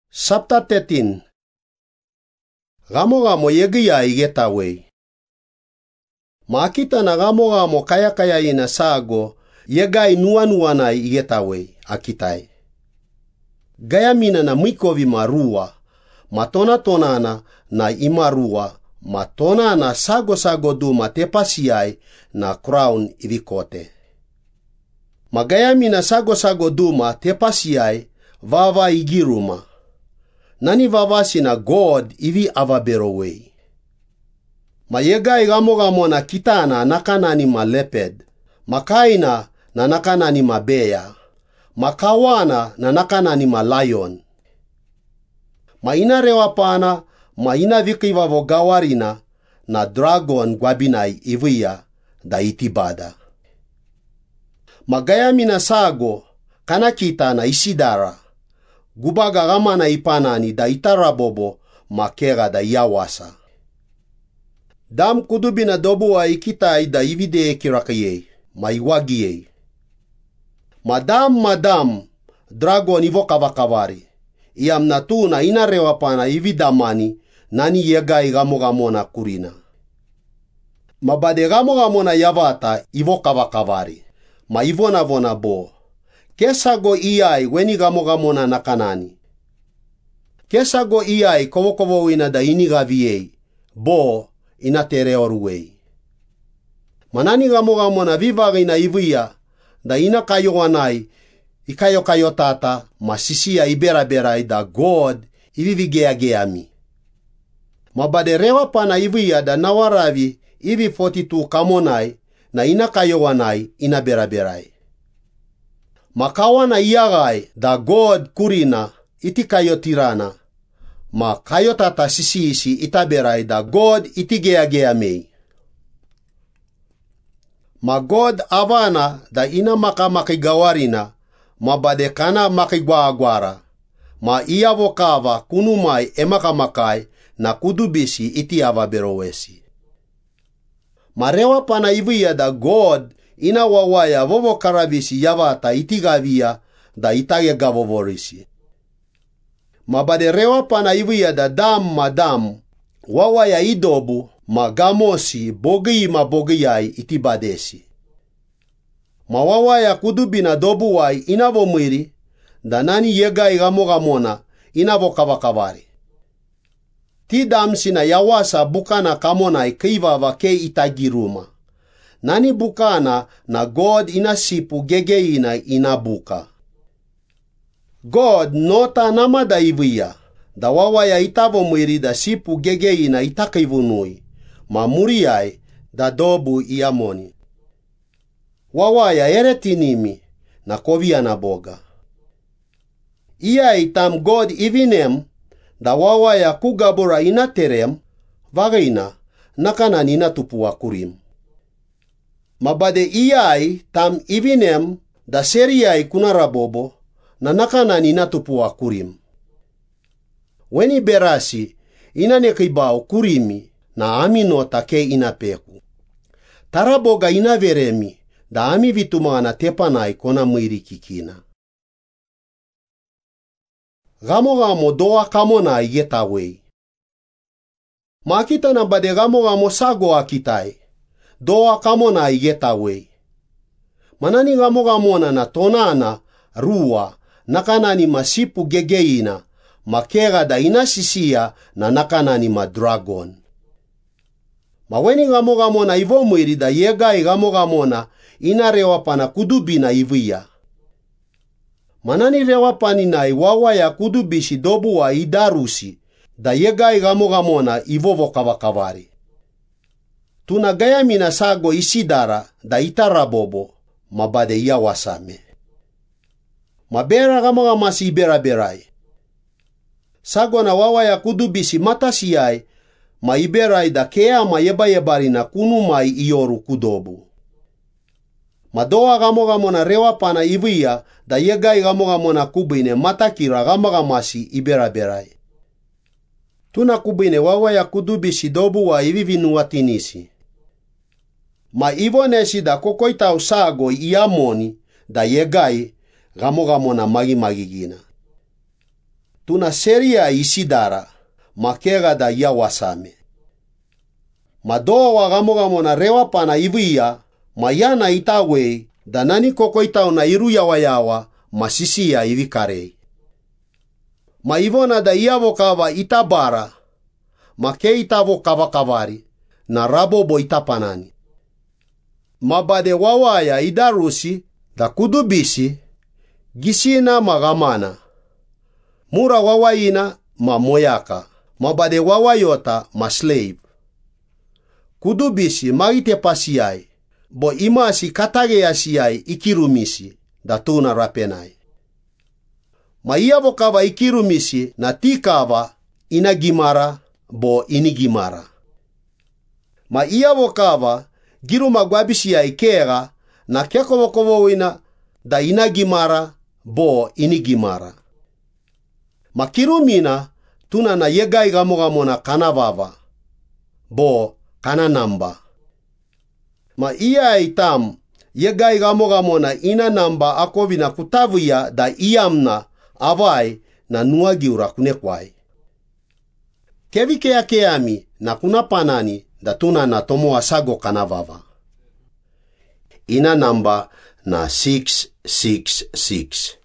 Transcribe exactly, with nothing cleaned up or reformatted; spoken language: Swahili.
Chapter thirteen. Gamo gamo yegia igetawe. Makita na gamo gamo kaya kaya ina sago yegai nuwa nuwa na igetawe akitai. Gaya mina na mwikovi marua, matona tonana na imarua, matona na sago sago duma tepasiai na crown ivikote. Magaya mina sago sago duma tepasiai vava igiruma. Nani vavasi na God ivi avaberowei. Mayegai gamo gamo na kitana nakana ni ma leopard, makaina na nakana ni ma bear, makawana na nakana ni ma lion. Maina rewa pana, maina vikiva vogawarina na dragon gwabinai ivia da itibada. Magaya mina sago kana kita na isidara. Gubaga gama na ipanani da itarabobo makera da yawasa. Dam kudubina dobu wa ikitai da ivide kirakaye, maiwagiye. Madam madam, dragon ivo kavakavari. Iam natuna inarewa pana ividamani nani yegai gamo gamo na kurina. Mabade gamo gamo na yavata ivo kavakavari, ma ivona vona bo. Kesago iai weni gamo gamo na nakanani. Kesago iai kovo kovo ina da inigaviei, bo ina tereoruei. Manani gamo gamo na vivagi na ivia, da ina kayo wanai, ikayo kayo tata, masisia ibera berai da God ivivigea geami. Mabade rewa pana ivia da nawaravi ivi forty-two kamonai, na ina kayo wanai ina bera berai. Makawa na iagai da God kurina iti kayo tirana. Ma kayo tata sisi isi itaberai da God iti gea gea mei. Ma God avana da ina maka makigawarina ma badekana makigwaagwara. Ma iya vokava kunumai emaka makai na kudubisi iti avaberowesi. Marewa pana ivia da God ina wawaya vovo karavisi yavata itigavia da itage gavovorisi. Mabade rewa pana ivia da dam madam wawaya idobu magamosi bogi ma bogiyai itibadesi. Ma wawaya kudubina dobu wai inavo mwiri da nani yegai gamo gamona inavo kavakavari. Ti dam sina yawasa bukana kamona ikiva vake itagiruma. Nani bukana na God inasipu gegeina inabuka. God nota namada ivia, da wawaya itavo mwiri da sipu gegeina itakivunui, ma muriai da dobu iamoni. Wawaya eretinimi na kovia na boga. Ia itam God ivinem, da wawaya kugabura inaterem, vagina nakana nina tupua kurim. Mabade iai tam ivinem da seriai kunarabobo na nakana nina tupua kurim. Weni berasi ina nekibao kurimi na ami nota ke inapeku. Taraboga ina veremi da ami vitumana tepanai kona mwiri kikina. Gamo gamo doa kamona igetawei. Makita na bade gamo gamo sago akitai. Doa kamona igetawei. Manani gamo gamona na tonana, rua, nakanani masipu gegeina, makera da inasisia na nakanani ma dragon. Maweni gamo gamona ivo mwiri da yegai gamo gamona inarewa pana kudubina ivia. Manani rewa panina iwawa ya kudubishi dobu wa idarusi da yegai gamo gamona ivo vokavakavari. Tuna gaya mina sago isidara da itarabobo mabade iya wasame. Mabera gama gama si ibera berai. Sago na wawa ya kudubisi matasiai ma iberai da kea ma yeba yebari na kunumai ioru kudobu. Madoa gamo gamo na rewa pana ivia da yegai gamo gamo na kubine matakira gama gama si ibera berai. Tuna kubine wawa ya kudubisi dobu wa ivivinu watinisi. Ma ivonesi da kokoita usago iamoni da yegai gamo gamo na magi magigina. tuna seria isidara makega da yawasame. Madoa wa gamo gamo na rewa pana ivuia mayana itawe da nani koko itao na iru yawa yawa masisi ya ivikarei. Maivona da iavo kava itabara make itavo kava kavari na rabo bo itapanani. Mabade wawaya idarusi da kudubisi gisina magamana. Mura wawaina mamoyaka. Mabade wawayota maslave. Kudubisi magite pasiai. Bo imasi katage asiai ikirumisi da tuna rapenai. Ma iavo kava ikirumisi na tikava inagimara bo inigimara. Ma iavo kava giruma gwabisi ya ikera na kekovokovoina da inagimara bo inigimara. Ma kirumina tuna na yegai gamogamo na kanavava bo kananamba. Ma iya itam yegai gamogamo na ina namba akovina kutavuya da iyamna avai na nuagi urakunekwai. Kevike ya keami na kuna panani da tuna na tomo asago kanavava. Ina namba na six six six.